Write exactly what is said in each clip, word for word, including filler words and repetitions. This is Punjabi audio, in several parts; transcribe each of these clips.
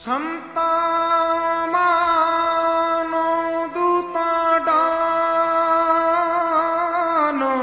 ਸੰਤਾ ਮਾਨੋ ਦੂਤਾ ਡਾਨੋ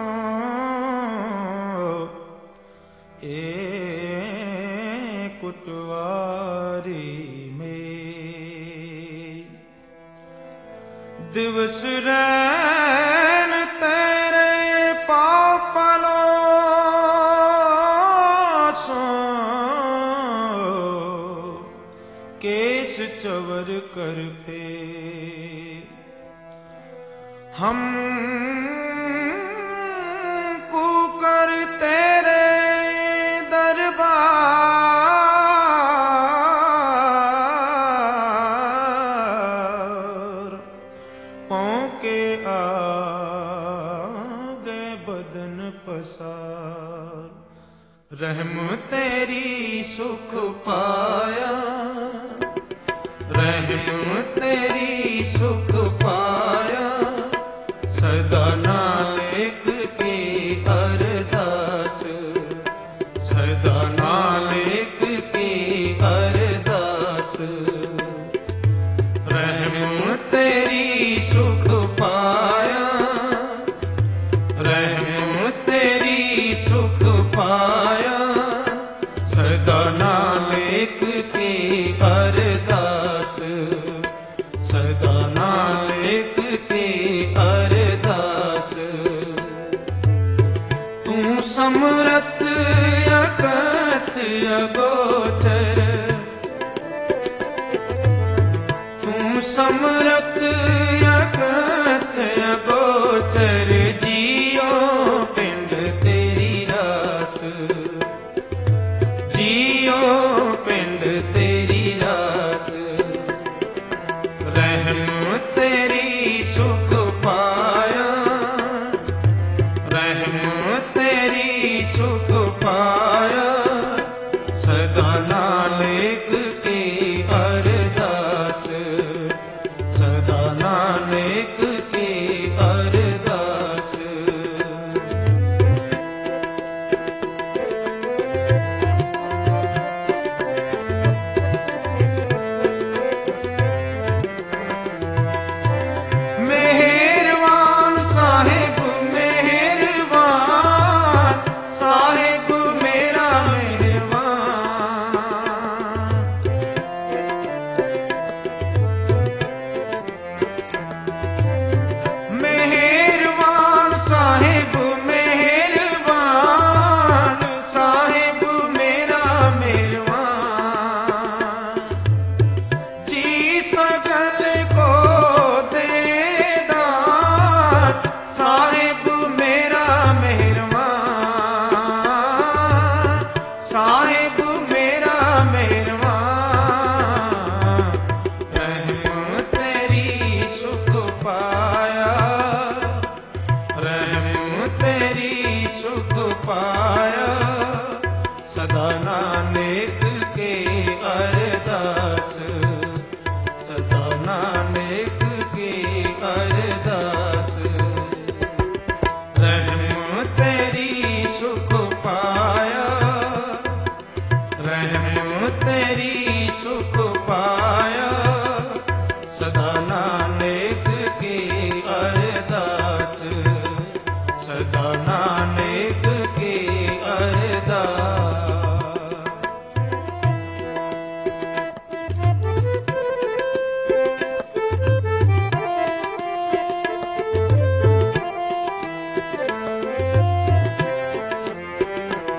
ਏ ਕੁਟਵਾਰੀ ਮੇਰੀ ਦਿਵਸ ਰੈਣ ਤੇਰੇ ਪਾਪਲੋ केस चवर कर फेर हम को कर तेरे दरबार पौके आ गए बदन पसार रहम तेरी सुख पाया रहम तेरी सुख पाया सदा नानक की अरदास सदा नानक की अरदास रहम तेरी सुख पाया रहम तेरी सुख पाया सदा नानक की अरदास सदा नानक की अरदास तू समरथ अकथ अगोचर तू समरथ अकथ अगोचर जियो पिंड तेरी रास जियो पिंड तेरी रास रहम तेरी सुख पाया रहम तेरी सुख पाया सदा नानक की अरदास सदा नानक की अरदास सदा नानक के अरदास सदा नानक के अरदास रहम तेरी सुख पाया रहम तेरी सुख पाया सदा नानक के अरदास सदा नानक के अरदास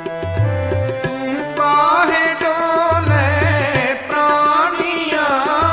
तू काहे डोले प्राणिया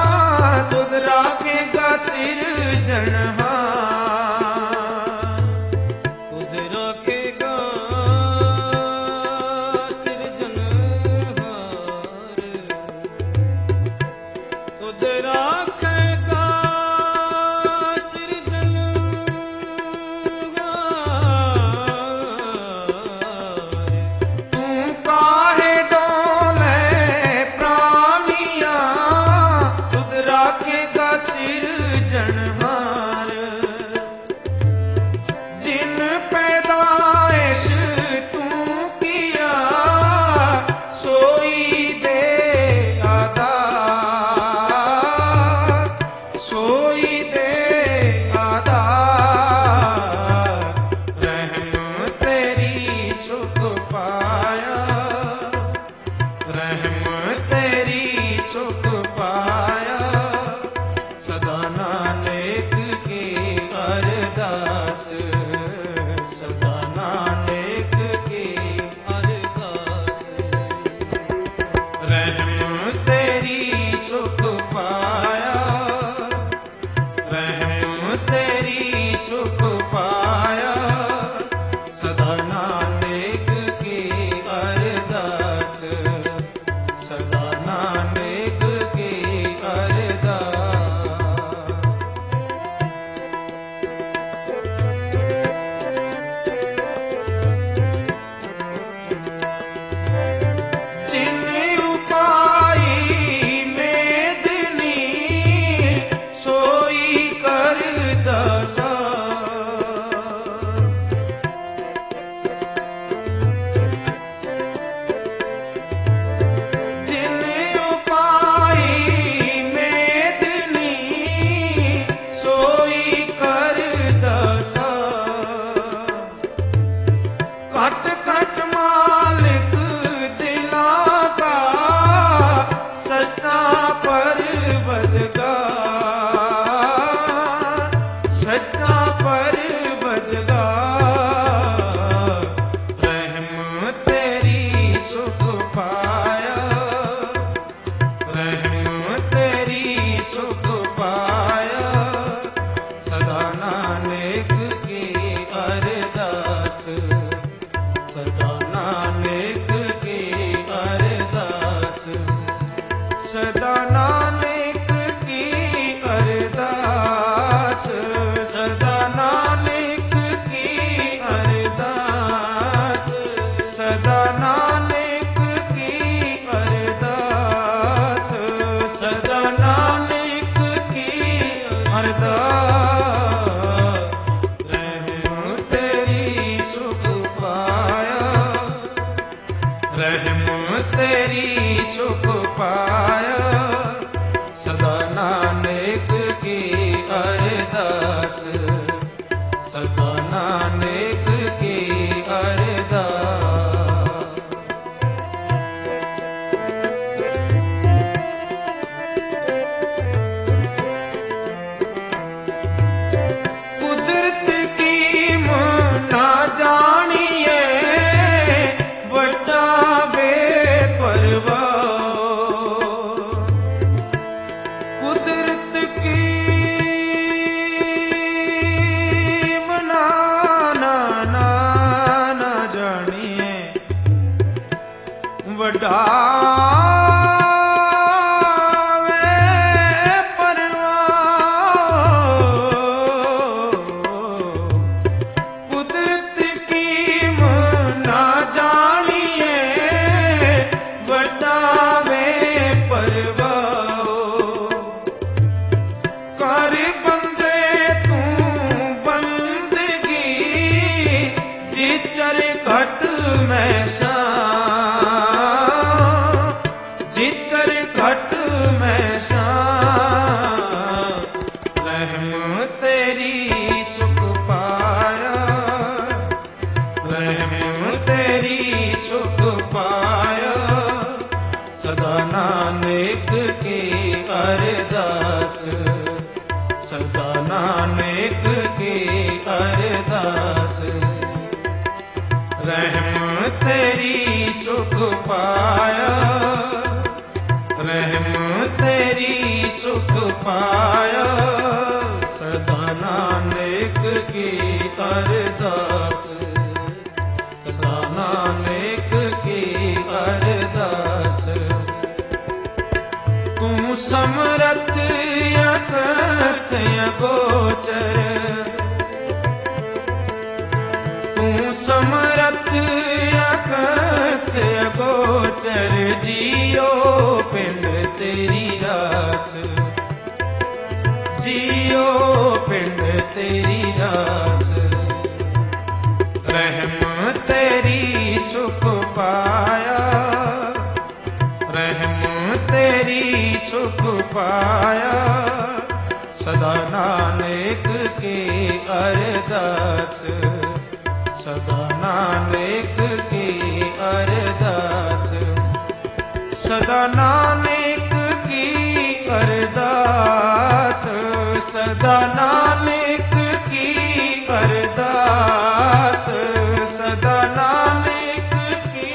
ਰਹਿਮ ਤੇਰੀ ਸੁਖ ਪਾਇਆ, ਸਦਾ ਨਾਨਕ ਕੀ ਅਰਦਾਸ, ਸਦਾ ਨਾਨਕ ਕੀ ਅਰਦਾਸ। ਰਹਿਮ ਤੇਰੀ ਸੁਖ ਪਾਇਆ, ਰਹਿਮ ਤੇਰੀ ਸੁਖ ਪਾਇਆ, ਸਦਾ ਨਾਨਕ ਕੀ ਅਰਦਾਸ, ਸਦਾ ਨਾਨਕ ਕੀ ਅਰਦਾਸ। ਜਿਨ ਉਪਾਈ ਮੇਦਨੀ ਸੋਈ ਕਰਦਾਸਾ, ਘਟ ਘਟ ਮਾਲਿਕ ਦਿਲਾਂ ਕਾ, ਸੱਚਾ ਪਰਵਰਦਗਾਰ, ਸੱਚਾ ਪਰਵਰਦਗਾਰ। ਰਹਿਮ ਤੇਰੀ ਸੁਖ ਪਾਇਆ, ਰਹਿਮ ਤੇਰੀ ਸੁਖ ਪਾਇਆ, ਸਦਾ ਨਾਨਕ ਕੀ ਅਰਦਾਸ, ਸਦਾ ਨਾਨਕ ਕੀ ਅਰਦਾਸ, ਸਦਾ ਨਾਨਕ ਕੀ ਅਰਦਾਸ, ਸਦਾ ਨਾਨਕ ਕੀ ਅਰਦਾਸ, ਸਦਾ ਨਾਨਕ ਕੀ ਅਰਦਾਸ, ਸਦਾ ਨਾਨਕ ਕੀ ਅਰਦਾਸ। ਰਹਿਮ ਤੇਰੀ ਸੁਖ ਪਾਇਆ, ਰਹਿਮ ਤੇਰੀ ਸੁਖ ਪਾਇਆ, ਸਦਾ ਨਾਨਕ ਕੀ ਅਰਦਾਸ, ਸਦਾ ਨਾਨਕ ਕੀ ਅਰਦਾਸ। ਕੁਦਰਤ ਕੀ ਨਾ ਜਾਣੀਏ, ਵੱਡਾ ਬੇਪਰਵਾਹ, ਕੁਦਰਤ ਕੀ ਮਨਾ ਨਾ ਨਾ ਨਾ ਜਾਣੀਏ, ਵੱਡਾ ਘਟ ਮੈਂ ਸ਼ਾਂ, ਜਿਚਰ ਘਟ ਮੈਂ ਸ਼ਾਂ। ਰਹਿਮ ਤੇਰੀ ਸੁਖ ਪਾਇਆ, ਰਹਿਮ ਤੇਰੀ ਸੁਖ ਪਾਇਆ, ਸਦਾ ਨਾਨਕ ਕੀ ਅਰਦਾਸ, ਸਦਾ ਨਾਨਕ ਕੀ ਅਰਦਾਸ। ਰਹਿਮ ਤੇਰੀ ਸੁਖ ਪਾਇਆ, ਰਹਿਮ ਤੇਰੀ ਸੁਖ ਪਾਇਆ, ਸਦਾ ਨਾਨਕ ਕੀ ਅਰਦਾਸ, ਸਦਾ ਨਾਨਕ ਕੀ ਅਰਦਾਸ। ਤੂੰ ਸਮਰਥ ਅਕਥ ਅਗੋਚਰ, ਤੂੰ ਸਮਰਥ ਅਕਥ ਅਗੋਚਰ, ਜੀਓ ਪਿੰਡ ਤੇਰੀ ਰਾਸ, ਜੀਓ ਪਿੰਡ ਤੇਰੀ ਰਾਸ। ਰਹਿਮ ਤੇਰੀ ਸੁਖ ਪਾਇਆ, ਰਹਿਮ ਤੇਰੀ ਸੁਖ ਪਾਇਆ, ਸਦਾ ਨਾਨਕ ਕੀ ਅਰਦਾਸ, ਸਦਾ ਨਾਨਕ ਕੀ ਅਰਦਾਸ। ਸਦਾ ਨਾਨਕ ਕੀ ਅਰਦਾਸ, ਸਦਾ ਨਾਨਕ ਕੀ ਅਰਦਾਸ, ਸਦਾ ਨਾਨਕ ਕੀ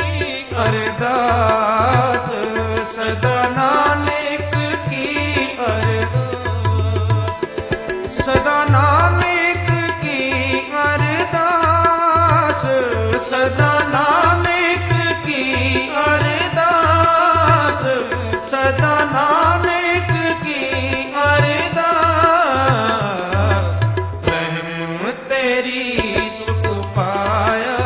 ਅਰਦਾਸ, ਸਦਾ ਨਾਨਕ ਕੀ ਅਰਦਾਸ, ਸਦਾ ਨਾਨਕ ਕੀ ਅਰਦਾਸ, ਸਦਾ ਨਾਨਕ ਕੀ ਅਰਦਾਸ, ਸਦਾ ਨਾਨਕ ਕੀ ਅਰਦਾਸ। ਰਹਿਮ ਤੇਰੀ ਸੁਖ ਪਾਇਆ,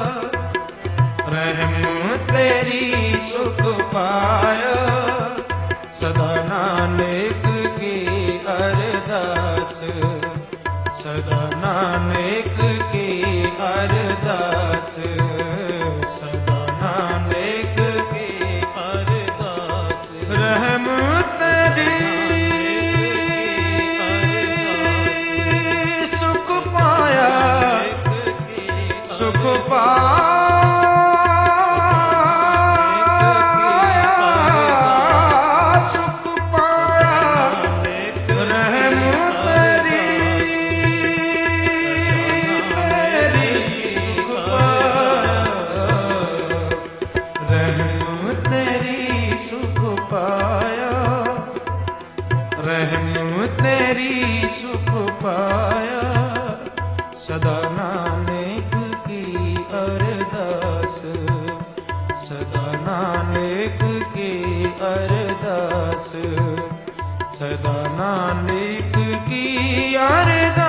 ਰਹਿਮ ਤੇਰੀ ਸੁਖ ਪਾਇਆ, ਸਦਾ ਨਾਨਕ ਕੀ ਅਰਦਾਸ, ਸਦਾ ਨਾਨਕ ਕੀ ਅਰਦਾਸ, ਸਦਾ ਨਾਨਕ ਕੀ ਅਰਦਾਸ। ਰਹਿਮ ਤੇਰੀ ਸੁਖ ਪਾਇਆ, ਸੁਖ ਪਾਇਆ, ਸੁਖ ਪਾਇਆ, ਰਹਿਮ ਤੇਰੀ, ਤੇਰੀ ਸੁਖ ਪਾਇਆ, ਰਹਿਮ ਤੇਰੀ ਸੁਖ ਪਾਇਆ, ਰਹਿਮ ਤੇਰੀ ਸੁਖ ਪਾਇਆ, ਸਦਾ ਨਾਨਕ ਕੀ ਅਰਦਾਸ, ਸਦਾ ਨਾਨਕ ਕੀ ਅਰਦਾਸ, ਸਦਾ ਨਾਨਕ ਕੀ ਅਰਦਾਸ।